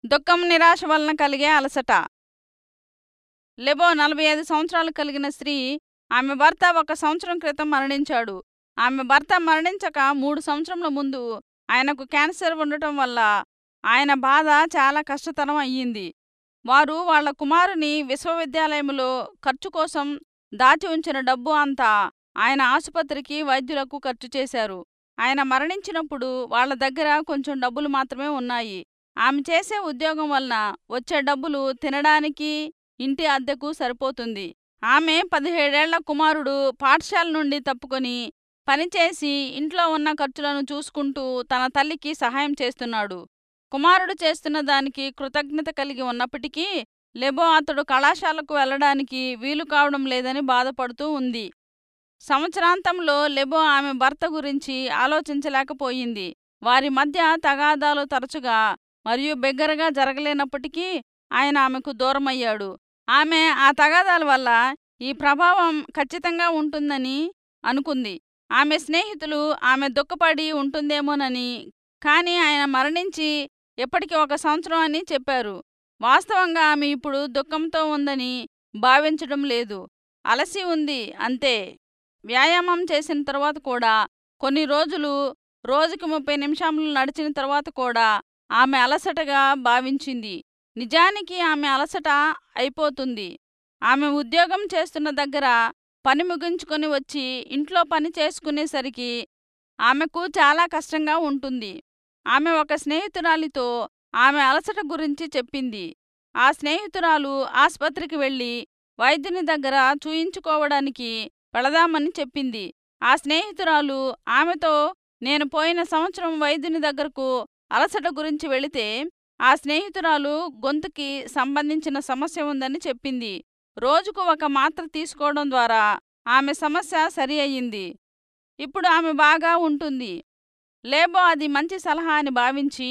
దుఃఖం నిరాశ వలన కలిగే అలసట. లెబో 45 సంవత్సరాలు కలిగిన స్త్రీ. ఆమె భర్త 1 సంవత్సరం క్రితం మరణించాడు. ఆమె భర్త మరణించక 3 సంవత్సరముల ముందు ఆయనకు క్యాన్సర్ ఉండటం వల్ల ఆయన బాధ చాలా కష్టతరం అయ్యింది. వారు వాళ్ళ కుమారుని విశ్వవిద్యాలయంలో ఖర్చు కోసం దాచి ఉంచిన డబ్బు అంతా ఆయన ఆసుపత్రికి వైద్యులకు ఖర్చు చేశారు. ఆయన మరణించినప్పుడు వాళ్ళ దగ్గర కొంచెం డబ్బులు మాత్రమే ఉన్నాయి. ఆమె చేసే ఉద్యోగం వలన వచ్చే డబ్బులు తినడానికి, ఇంటి అద్దెకు సరిపోతుంది. ఆమె 17 ఏళ్ల కుమారుడు పాఠశాల నుండి తప్పుకొని పనిచేసి ఇంట్లో ఉన్న ఖర్చులను చూసుకుంటూ తన తల్లికి సహాయం చేస్తున్నాడు. కుమారుడు చేస్తున్న దానికి కృతజ్ఞత కలిగి ఉన్నప్పటికీ లెబో అతడు కళాశాలకు వెళ్ళడానికి వీలు కావడం లేదని బాధపడుతూ ఉంది. సంవత్సరాంతంలో లెబో ఆమె భర్త గురించి ఆలోచించలేకపోయింది. వారి మధ్య తగాదాలు తరచుగా మరియు బిగ్గరగా జరగలేనప్పటికీ ఆయన ఆమెకు దూరమయ్యాడు. ఆమె ఆ తగాదాల వల్ల ఈ ప్రభావం ఖచ్చితంగా ఉంటుందని అనుకుంది. ఆమె స్నేహితులు ఆమె దుఃఖపడి ఉంటుందేమోనని, కానీ ఆయన మరణించి ఎప్పటికి 1 సంవత్సరం అని చెప్పారు. వాస్తవంగా ఆమె ఇప్పుడు దుఃఖంతో ఉందని భావించడం లేదు, అలసి ఉంది అంతే. వ్యాయామం చేసిన తర్వాత కూడా కొన్ని రోజులు, రోజుకి 30 నిమిషాలు నడిచిన తర్వాత కూడా ఆమె అలసటగా భావించింది. నిజానికి ఆమె అలసట అయిపోతుంది. ఆమె ఉద్యోగం చేస్తున్న దగ్గర పని ముగించుకొని వచ్చి ఇంట్లో పని చేసుకునేసరికి ఆమెకు చాలా కష్టంగా ఉంటుంది. ఆమె ఒక స్నేహితురాలితో ఆమె అలసట గురించి చెప్పింది. ఆ స్నేహితురాలు ఆస్పత్రికి వెళ్ళి వైద్యుని దగ్గర చూయించుకోవడానికి వెళదామని చెప్పింది. ఆ స్నేహితురాలు ఆమెతో నేను పోయిన సంవత్సరం వైద్యుని దగ్గరకు అలసట గురించి వెళితే ఆ స్నేహితురాలు గొంతుకి సంబంధించిన సమస్య ఉందని చెప్పింది. రోజుకు 1 మాత్ర తీసుకోవడం ద్వారా ఆమె సమస్య సరి అయ్యింది. ఇప్పుడు ఆమె బాగా ఉంటుంది. లేబో అది మంచి సలహా అని భావించి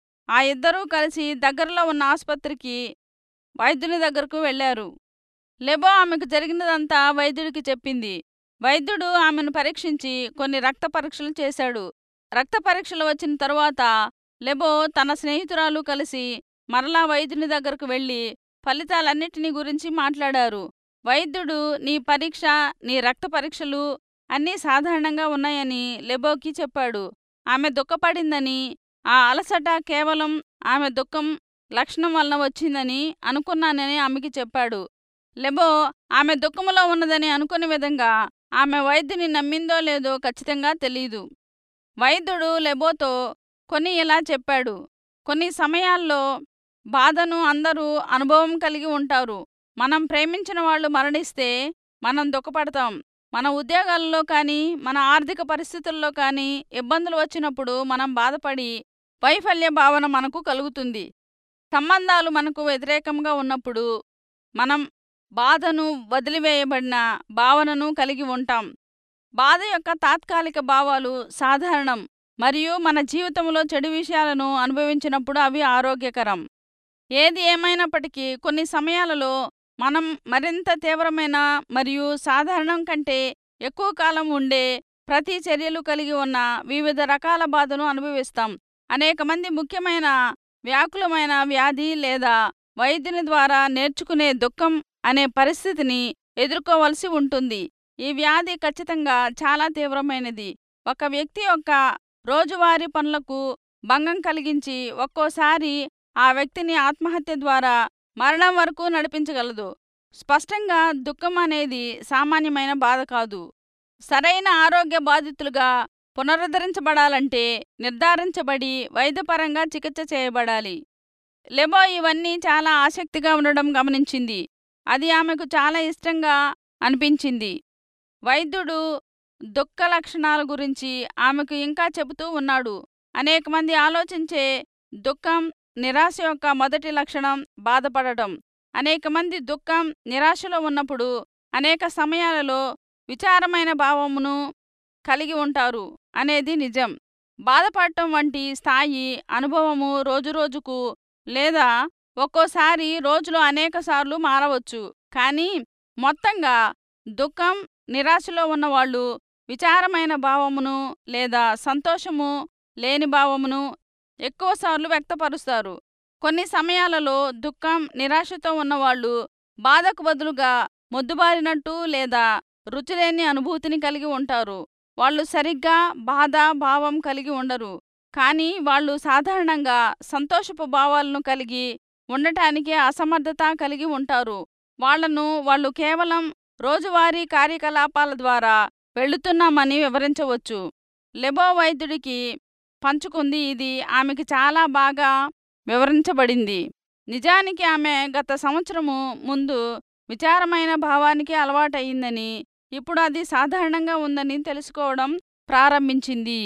ఆ ఇద్దరూ కలిసి దగ్గరలో ఉన్న ఆసుపత్రికి వైద్యుని దగ్గరకు వెళ్లారు. లెబో ఆమెకు జరిగినదంతా వైద్యుడికి చెప్పింది. వైద్యుడు ఆమెను పరీక్షించి కొన్ని రక్త పరీక్షలు చేశాడు. రక్త పరీక్షలు వచ్చిన తరువాత లెబో తన స్నేహితురాలు కలిసి మరలా వైద్యుని దగ్గరకు వెళ్ళి ఫలితాలన్నిటినీ గురించి మాట్లాడారు. వైద్యుడు నీ పరీక్ష, నీ రక్త పరీక్షలు అన్నీ సాధారణంగా ఉన్నాయని లెబోకి చెప్పాడు. ఆమె దుఃఖపడిందని, ఆ అలసట కేవలం ఆమె దుఃఖం లక్షణం వలన వచ్చిందని అనుకున్నానని ఆమెకి చెప్పాడు. లెబో ఆమె దుఃఖములో ఉన్నదని అనుకునే విధంగా ఆమె వైద్యుని నమ్మిందో లేదో ఖచ్చితంగా తెలీదు. వైద్యుడు లెబోతో కొన్ని ఇలా చెప్పాడు. కొన్ని సమయాల్లో బాధను అందరూ అనుభవం కలిగి ఉంటారు. మనం ప్రేమించిన వాళ్ళు మరణిస్తే మనం దుఃఖపడతాం. మన ఉద్యోగాల్లో కానీ, మన ఆర్థిక పరిస్థితుల్లో కానీ ఇబ్బందులు వచ్చినప్పుడు మనం బాధపడి వైఫల్య భావన మనకు కలుగుతుంది. సంబంధాలు మనకు వ్యతిరేకంగా ఉన్నప్పుడు మనం బాధను, వదిలివేయబడిన భావనను కలిగి ఉంటాం. బాధ యొక్క తాత్కాలిక భావాలు సాధారణం మరియు మన జీవితంలో చెడు విషయాలను అనుభవించినప్పుడు అవి ఆరోగ్యకరం. ఏది ఏమైనప్పటికీ కొన్ని సమయాలలో మనం మరింత తీవ్రమైన మరియు సాధారణం కంటే ఎక్కువ కాలం ఉండే ప్రతి చర్యలు కలిగి ఉన్న వివిధ రకాల బాధను అనుభవిస్తాం. అనేక మంది ముఖ్యమైన వ్యాకులమైన వ్యాధి లేదా వైద్యుని ద్వారా నేర్చుకునే దుఃఖం అనే పరిస్థితిని ఎదుర్కోవలసి ఉంటుంది. ఈ వ్యాధి ఖచ్చితంగా చాలా తీవ్రమైనది. ఒక వ్యక్తి యొక్క రోజువారీ పనులకు భంగం కలిగించి ఒక్కోసారి ఆ వ్యక్తిని ఆత్మహత్య ద్వారా మరణం వరకు నడిపించగలదు. స్పష్టంగా దుఃఖం అనేది సామాన్యమైన బాధ కాదు. సరైన ఆరోగ్య బాధితులుగా పునరుద్ధరించబడాలంటే నిర్ధారించబడి వైద్యపరంగా చికిత్స చేయబడాలి. లెబో ఇవన్నీ చాలా ఆసక్తిగా ఉండడం గమనించింది. అది ఆమెకు చాలా ఇష్టంగా అనిపించింది. వైద్యుడు దుఃఖ లక్షణాల గురించి ఆమెకు ఇంకా చెబుతూ ఉన్నాడు. అనేక మంది ఆలోచించే దుఃఖం, నిరాశ యొక్క మొదటి లక్షణం బాధపడటం. అనేక మంది దుఃఖం, నిరాశలో ఉన్నప్పుడు అనేక సమయాలలో విచారమైన భావమును కలిగి ఉంటారు అనేది నిజం. బాధపడటం వంటి స్థాయి అనుభవము రోజురోజుకు లేదా ఒక్కోసారి రోజులో అనేకసార్లు మారవచ్చు. కానీ మొత్తంగా దుఃఖం, నిరాశలో ఉన్నవాళ్ళు విచారమైన భావమును లేదా సంతోషము లేని భావమును ఎక్కువసార్లు వ్యక్తపరుస్తారు. కొన్ని సమయాలలో దుఃఖం, నిరాశతో ఉన్నవాళ్ళు బాధకు బదులుగా మొద్దుబారినట్టు లేదా రుచిలేని అనుభూతిని కలిగి ఉంటారు. వాళ్ళు సరిగ్గా బాధ భావం కలిగి ఉండరు, కానీ వాళ్ళు సాధారణంగా సంతోషపు భావాలను కలిగి ఉండటానికి అసమర్థత కలిగి ఉంటారు. వాళ్ళు కేవలం రోజువారీ కార్యకలాపాల ద్వారా వెళుతున్నామని వివరించవచ్చు. లెబో వైద్యుడికి పంచుకుంది ఇది ఆమెకి చాలా బాగా వివరించబడింది. నిజానికి ఆమె గత సంవత్సరము ముందు విచారమైన భావానికి అలవాటయిందని, ఇప్పుడు అది సాధారణంగా ఉందని తెలుసుకోవడం ప్రారంభించింది.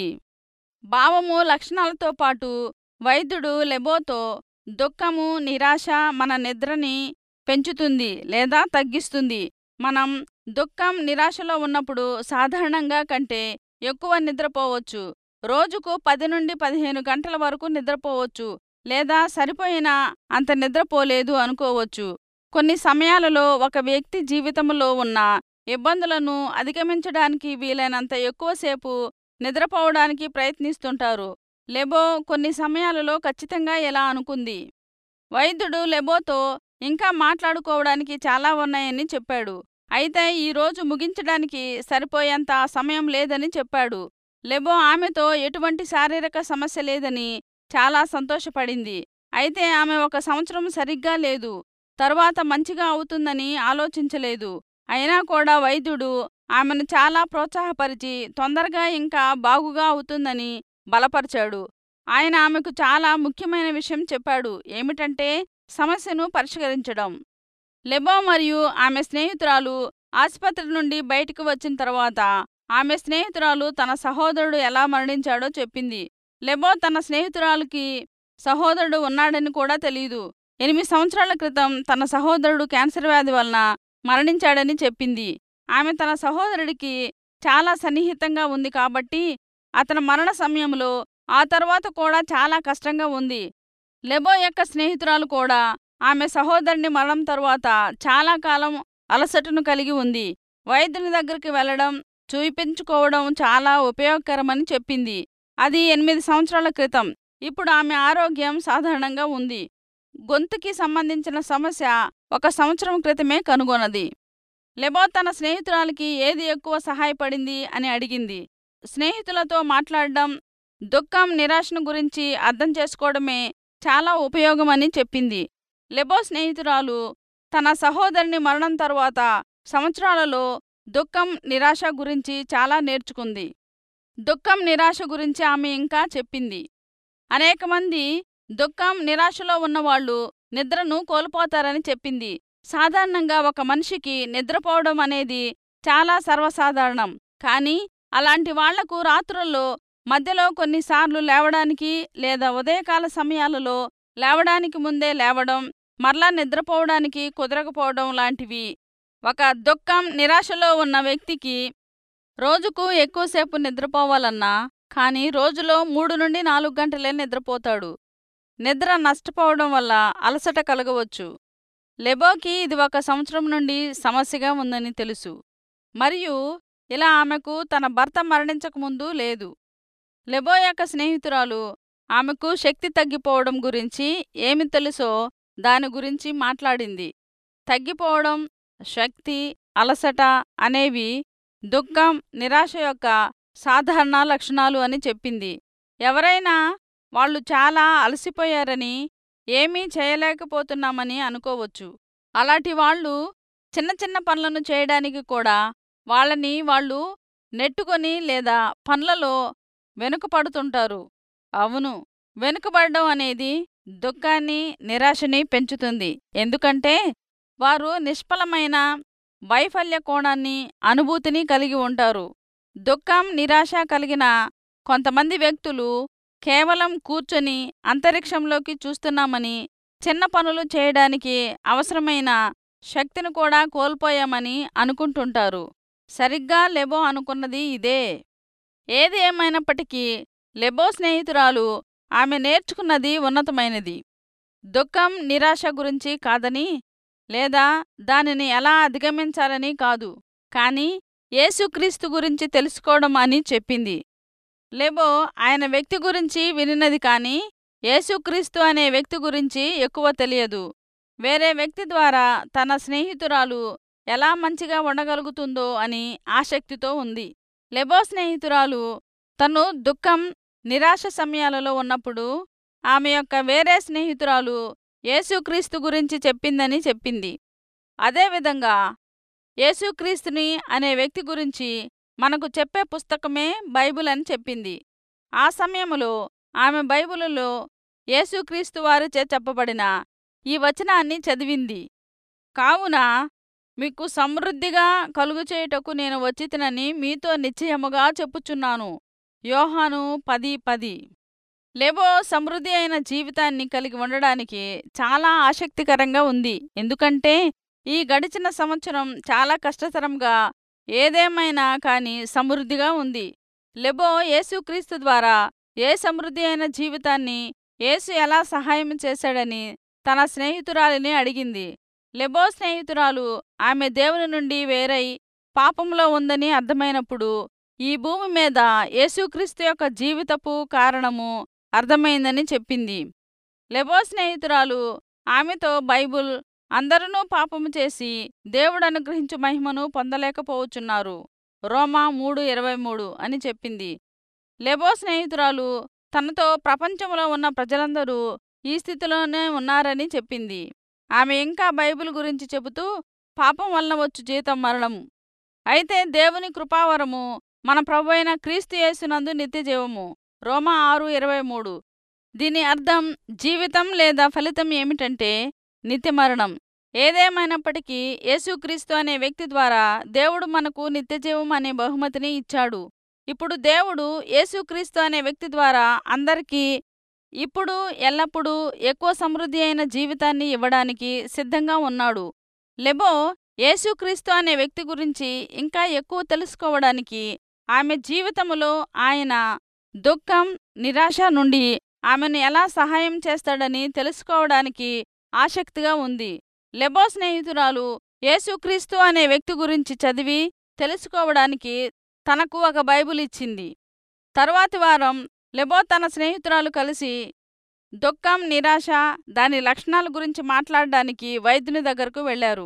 భావము లక్షణాలతో పాటు వైద్యుడు లెబోతో దుఃఖము, నిరాశ మన నిద్రని పెంచుతుంది లేదా తగ్గిస్తుంది. మనం దుఃఖం, నిరాశలో ఉన్నప్పుడు సాధారణంగా కంటే ఎక్కువ నిద్రపోవచ్చు. రోజుకు 10 నుండి 15 గంటల వరకు నిద్రపోవచ్చు, లేదా సరిపోయిన అంత నిద్రపోలేదు అనుకోవచ్చు. కొన్ని సమయాలలో ఒక వ్యక్తి జీవితంలో ఉన్న ఇబ్బందులను అధిగమించడానికి వీలైనంత ఎక్కువసేపు నిద్రపోవడానికి ప్రయత్నిస్తుంటారు. లెబో కొన్ని సమయాలలో ఖచ్చితంగా ఎలా అనుకుంది. వైద్యుడు లెబోతో ఇంకా మాట్లాడుకోవడానికి చాలా ఉన్నాయని చెప్పాడు, అయితే ఈరోజు ముగించడానికి సరిపోయేంత సమయం లేదని చెప్పాడు. లెబో ఆమెతో ఎటువంటి శారీరక సమస్య లేదని చాలా సంతోషపడింది, అయితే ఆమె 1 సంవత్సరం సరిగ్గా లేదు, తరువాత మంచిగా అవుతుందని ఆలోచించలేదు. అయినా కూడా వైద్యుడు ఆమెను చాలా ప్రోత్సాహపరిచి తొందరగా ఇంకా బాగుగా అవుతుందని బలపరిచాడు. ఆయన ఆమెకు చాలా ముఖ్యమైన విషయం చెప్పాడు, ఏమిటంటే సమస్యను పరిష్కరించడం. లెబో మరియు ఆమె స్నేహితురాలు ఆసుపత్రి నుండి బయటికి వచ్చిన తర్వాత ఆమె స్నేహితురాలు తన సహోదరుడు ఎలా మరణించాడో చెప్పింది. లెబో తన స్నేహితురాలుకి సహోదరుడు ఉన్నాడని కూడా తెలీదు. 8 సంవత్సరాల క్రితం తన సహోదరుడు క్యాన్సర్ వ్యాధి వలన మరణించాడని చెప్పింది. ఆమె తన సహోదరుడికి చాలా సన్నిహితంగా ఉంది కాబట్టి అతని మరణ సమయంలో ఆ తర్వాత కూడా చాలా కష్టంగా ఉంది. లెబో యొక్క స్నేహితురాలు కూడా ఆమె సహోదరుని మరణం తరువాత చాలా కాలం అలసటను కలిగి ఉంది. వైద్యుని దగ్గరికి వెళ్లడం, చూపించుకోవడం చాలా ఉపయోగకరమని చెప్పింది. అది 8 సంవత్సరాల క్రితం. ఇప్పుడు ఆమె ఆరోగ్యం సాధారణంగా ఉంది. గొంతుకి సంబంధించిన సమస్య 1 సంవత్సరం క్రితమే కనుగొన్నది. లెబో తన స్నేహితురాలికి ఏది ఎక్కువ సహాయపడింది అని అడిగింది. స్నేహితులతో మాట్లాడడం, దుఃఖం, నిరాశను గురించి అర్థం చేసుకోవడమే చాలా ఉపయోగమని చెప్పింది. లెబో స్నేహితురాలు తన సహోదరుని మరణం తరువాత సంవత్సరాలలో దుఃఖం, నిరాశ గురించి చాలా నేర్చుకుంది. దుఃఖం, నిరాశ గురించి ఆమె ఇంకా చెప్పింది, అనేక మంది దుఃఖం, నిరాశలో ఉన్నవాళ్లు నిద్రను కోల్పోతారని చెప్పింది. సాధారణంగా ఒక మనిషికి నిద్రపోవడం అనేది చాలా సర్వసాధారణం, కానీ అలాంటి వాళ్లకు రాత్రుల్లో మధ్యలో కొన్నిసార్లు లేవడానికి లేదా ఉదయకాల సమయాలలో లేవడానికి ముందే లేవడం, మరలా నిద్రపోవడానికి కుదరకపోవడం లాంటివి. ఒక దుఃఖం, నిరాశలో ఉన్న వ్యక్తికి రోజుకు ఎక్కువసేపు నిద్రపోవాలన్నా కానీ రోజులో 3 నుండి 4 గంటలే నిద్రపోతాడు. నిద్ర నష్టపోవడం వల్ల అలసట కలగవచ్చు. లెబోకి ఇది 1 సంవత్సరం నుండి సమస్యగా ఉందని తెలుసు, మరియు ఇలా ఆమెకు తన భర్త మరణించకముందు లేదు. లెబో యొక్క స్నేహితురాలు ఆమెకు శక్తి తగ్గిపోవడం గురించి ఏమి తెలుసో దాని గురించి మాట్లాడింది. తగ్గిపోవడం, శక్తి, అలసట అనేవి దుఃఖం, నిరాశ యొక్క సాధారణ లక్షణాలు అని చెప్పింది. ఎవరైనా వాళ్ళు చాలా అలసిపోయారని, ఏమీ చేయలేకపోతున్నామని అనుకోవచ్చు. అలాంటి వాళ్ళు చిన్న చిన్న పనులను చేయడానికి కూడా వాళ్ళని వాళ్ళు నెట్టుకొని లేదా పనులలో వెనుకపడుతుంటారు. అవును, వెనుకబడడం అనేది దుఃఖాన్ని, నిరాశని పెంచుతుంది. ఎందుకంటే వారు నిష్ఫలమైన వైఫల్య కోణాన్ని, అనుభూతిని కలిగి ఉంటారు. దుఃఖం, నిరాశ కలిగిన కొంతమంది వ్యక్తులు కేవలం కూర్చొని అంతరిక్షంలోకి చూస్తున్నామని, చిన్న పనులు చేయడానికి అవసరమైన శక్తిని కూడా కోల్పోయామని అనుకుంటుంటారు. సరిగ్గా లెబో అనుకున్నది ఇదే. ఏది ఏమైనప్పటికీ లెబో స్నేహితురాలు ఆమె నేర్చుకున్నది ఉన్నతమైనది. దుఃఖం, నిరాశ గురించి కాదని, లేదా దానిని ఎలా అధిగమించాలని కాదు, కానీ యేసుక్రీస్తు గురించి తెలుసుకోవడం అని చెప్పింది. లెబో ఆయన వ్యక్తి గురించి వినినది కానీ యేసుక్రీస్తు అనే వ్యక్తి గురించి ఎక్కువ తెలియదు. వేరే వ్యక్తి ద్వారా తన స్నేహితురాలు ఎలా మంచిగా ఉండగలుగుతుందో అని ఆసక్తితో ఉంది. లెబో స్నేహితురాలు తను దుఃఖం, నిరాశ సమయాలలో ఉన్నప్పుడు ఆమె యొక్క వేరే స్నేహితురాలు యేసుక్రీస్తు గురించి చెప్పిందని చెప్పింది. అదేవిధంగా యేసుక్రీస్తుని అనే వ్యక్తి గురించి మనకు చెప్పే పుస్తకమే బైబిల్ అని చెప్పింది. ఆ సమయంలో ఆమె బైబిలులో యేసుక్రీస్తు వారిచే చెప్పబడిన ఈ వచనాన్ని చదివింది. కావున మీకు సమృద్ధిగా కలుగుచేయుటకు నేను వచ్చితినని మీతో నిశ్చయముగా చెప్పుచున్నాను. యోహాను 10:10. లెబో సమృద్ధి అయిన జీవితాన్ని కలిగి ఉండడానికి చాలా ఆసక్తికరంగా ఉంది. ఎందుకంటే ఈ గడిచిన సంవత్సరం చాలా కష్టతరంగా, ఏదేమైనా కానీ సమృద్ధిగా ఉంది. లెబో యేసుక్రీస్తు ద్వారా ఏ సమృద్ధి అయిన జీవితాన్ని యేసు ఎలా సహాయం చేశాడని తన స్నేహితురాలిని అడిగింది. లెబో స్నేహితురాలు ఆమె దేవుని నుండి వేరై పాపంలో ఉందని అర్థమైనప్పుడు ఈ భూమి మీద యేసుక్రీస్తు యొక్క జీవితపు కారణము అర్థమైందని చెప్పింది. లెబో స్నేహితురాలు ఆమెతో బైబుల్ అందరూ పాపము చేసి దేవుడు అనుగ్రహించు మహిమను పొందలేకపోవచ్చున్నారు, రోమా 3:23 అని చెప్పింది. లెబో స్నేహితురాలు తనతో ప్రపంచంలో ఉన్న ప్రజలందరూ ఈ స్థితిలోనే ఉన్నారని చెప్పింది. ఆమె ఇంకా బైబిల్ గురించి చెబుతూ పాపం వలన వచ్చు జీతం మరణం, అయితే దేవుని కృపావరము మన ప్రభువైన క్రీస్తు యేసునందు నిత్యజీవము, రోమా 6:23. దీని అర్థం జీవితం లేదా ఫలితం ఏమిటంటే నిత్యమరణం. ఏదేమైనప్పటికీ యేసుక్రీస్తు అనే వ్యక్తి ద్వారా దేవుడు మనకు నిత్యజీవం అనే బహుమతిని ఇచ్చాడు. ఇప్పుడు దేవుడు యేసుక్రీస్తు అనే వ్యక్తి ద్వారా అందరికీ ఇప్పుడు ఎల్లప్పుడూ ఎక్కువ సమృద్ధి అయిన జీవితాన్ని ఇవ్వడానికి సిద్ధంగా ఉన్నాడు. లెబో యేసుక్రీస్తు అనే వ్యక్తి గురించి ఇంకా ఎక్కువ తెలుసుకోవడానికి, ఆమె జీవితములో ఆయన దుఃఖం, నిరాశ నుండి ఆమెను ఎలా సహాయం చేస్తాడని తెలుసుకోవడానికి ఆసక్తిగా ఉంది. లెబో స్నేహితురాలు యేసుక్రీస్తు అనే వ్యక్తి గురించి చదివి తెలుసుకోవడానికి తనకు ఒక బైబిల్ ఇచ్చింది. తరువాతి వారం లెబో తన స్నేహితురాలు కలిసి దుఃఖం, నిరాశ, దాని లక్షణాల గురించి మాట్లాడడానికి వైద్యుని దగ్గరకు వెళ్లారు.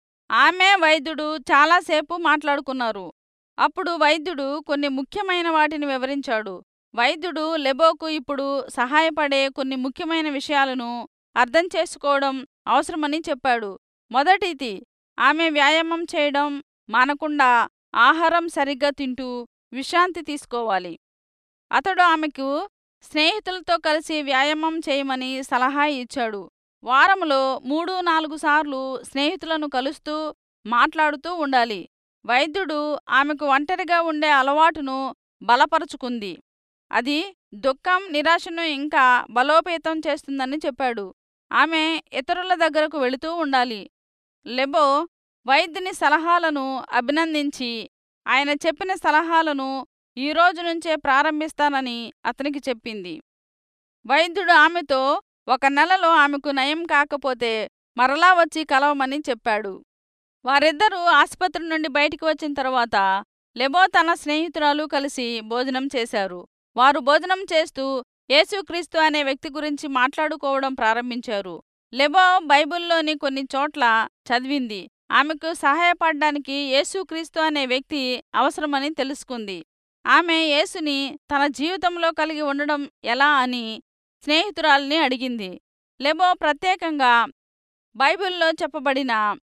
ఆమె వైద్యుడు చాలాసేపు మాట్లాడుకున్నారు. అప్పుడు వైద్యుడు కొన్ని ముఖ్యమైన వాటిని వివరించాడు. వైద్యుడు లెబోకు ఇప్పుడు సహాయపడే కొన్ని ముఖ్యమైన విషయాలను అర్థం చేసుకోవడం అవసరమని చెప్పాడు. మొదటిది, ఆమె వ్యాయామం చేయడం మానకుండా ఆహారం సరిగ్గా తింటూ విశ్రాంతి తీసుకోవాలి. అతడు ఆమెకు స్నేహితులతో కలిసి వ్యాయామం చేయమని సలహా ఇచ్చాడు. వారంలో 3-4 సార్లు స్నేహితులను కలుస్తూ మాట్లాడుతూ ఉండాలి. వైద్యుడు ఆమెకు ఒంటరిగా ఉండే అలవాటును బలపరుచుకుంది. అది దుఃఖం, నిరాశను ఇంకా బలోపేతం చేస్తుందని చెప్పాడు. ఆమె ఇతరుల దగ్గరకు వెళుతూ ఉండాలి. లెబో వైద్యుని సలహాలను అభినందించి ఆయన చెప్పిన సలహాలను ఈ రోజు నుంచే ప్రారంభిస్తానని అతనికి చెప్పింది. వైద్యుడు ఆమెతో 1 నెలలో ఆమెకు నయం కాకపోతే మరలా వచ్చి కలవమని చెప్పాడు. వారిద్దరూ ఆసుపత్రి నుండి బయటికి వచ్చిన తర్వాత లెబో తన స్నేహితురాలు కలిసి భోజనం చేశారు. వారు భోజనం చేస్తూ యేసుక్రీస్తు అనే వ్యక్తి గురించి మాట్లాడుకోవడం ప్రారంభించారు. లెబో బైబిల్లోని కొన్ని చోట్ల చదివింది. ఆమెకు సహాయపడడానికి యేసుక్రీస్తు అనే వ్యక్తి అవసరమని తెలుసుకుంది. ఆమె యేసుని తన జీవితంలో కలిగి ఉండడం ఎలా అని స్నేహితురాల్ని అడిగింది. లెబో ప్రత్యేకంగా బైబిల్లో చెప్పబడిన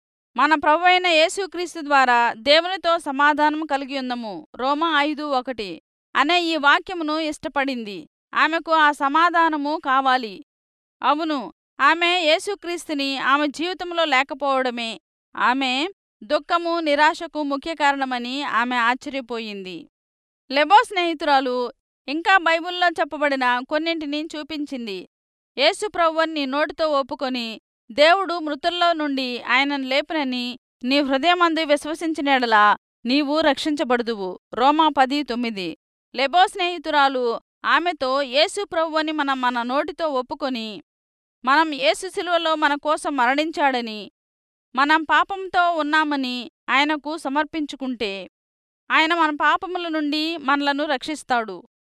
మన ప్రభువైన యేసుక్రీస్తు ద్వారా దేవునితో సమాధానం కలిగి ఉందము, రోమా 5:1 అనే ఈ వాక్యమును ఇష్టపడింది. ఆమెకు ఆ సమాధానము కావాలి. అవును, ఆమె యేసుక్రీస్తుని ఆమె జీవితంలో లేకపోవడమే ఆమె దుఃఖము, నిరాశకు ముఖ్య కారణమని ఆమె ఆశ్చర్యపోయింది. లెబో స్నేహితురాలు ఇంకా బైబిల్లో చెప్పబడిన కొన్నింటిని చూపించింది. యేసు ప్రభువుని నోటితో ఒప్పుకొని దేవుడు మృతుల్లో నుండి ఆయనను లేపినని నీ హృదయమందు విశ్వసించిన యెడల నీవు రక్షించబడుదువు, రోమా 10:9. లెబో స్నేహితురాలు ఆమెతో యేసు ప్రభువుని మన నోటితో ఒప్పుకొని మనం యేసు శిలువలో మన కోసం మరణించాడని, మనం పాపంతో ఉన్నామని ఆయనకు సమర్పించుకుంటే ఆయన మన పాపముల నుండి మనలను రక్షిస్తాడు.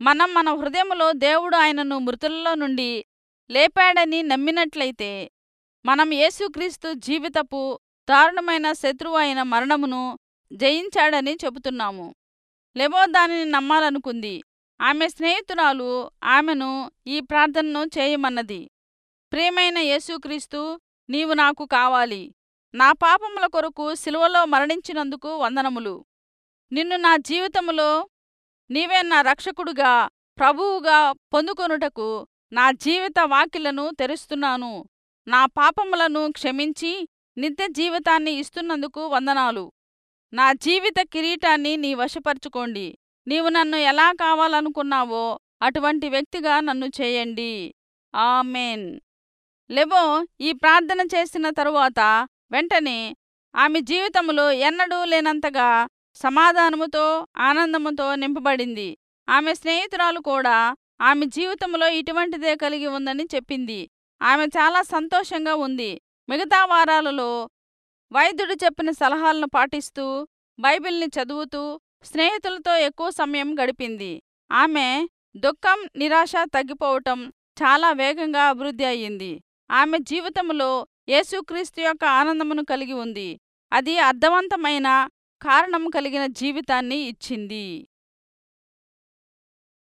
మనం మన హృదయములో దేవుడు ఆయనను మృతులలో నుండి లేపాడని నమ్మినట్లయితే మనం యేసుక్రీస్తు జీవితపు దారుణమైన శత్రువు అయిన మరణమును జయించాడని చెబుతున్నాము. లెబో దానిని నమ్మాలనుకుంది. ఆమె స్నేహితురాలు ఆమెను ఈ ప్రార్థనను చేయమన్నది. ప్రియమైన యేసుక్రీస్తు, నీవు నాకు కావాలి. నా పాపముల కొరకు సిలువలో మరణించినందుకు వందనములు. నిన్ను నా జీవితములో నీవే నా రక్షకుడుగా, ప్రభువుగా పొందుకొనుటకు నా జీవిత వాకిళ్లను తెరుస్తున్నాను. నా పాపములను క్షమించి నిత్య జీవితాన్ని ఇస్తున్నందుకు వందనాలు. నా జీవిత కిరీటాన్ని నీ వశపరుచుకోండి. నీవు నన్ను ఎలా కావాలనుకున్నావో అటువంటి వ్యక్తిగా నన్ను చేయండి. ఆమెన్. లెబో ఈ ప్రార్థన చేసిన తరువాత వెంటనే ఆమె జీవితములో ఎన్నడూ లేనంతగా సమాధానముతో, ఆనందముతో నింపబడింది. ఆమె స్నేహితురాలు కూడా ఆమె జీవితంలో ఇటువంటిదే కలిగి ఉందని చెప్పింది. ఆమె చాలా సంతోషంగా ఉంది. మిగతా వారాలలో వైద్యుడు చెప్పిన సలహాలను పాటిస్తూ, బైబిల్ని చదువుతూ స్నేహితులతో ఎక్కువ సమయం గడిపింది. ఆమె దుఃఖం, నిరాశ తగ్గిపోవటం చాలా వేగంగా అభివృద్ధి అయ్యింది. ఆమె జీవితంలో యేసుక్రీస్తు యొక్క ఆనందమును కలిగి ఉంది. అది అర్థవంతమైన, కారణం కలిగిన జీవితాన్ని ఇచ్చింది.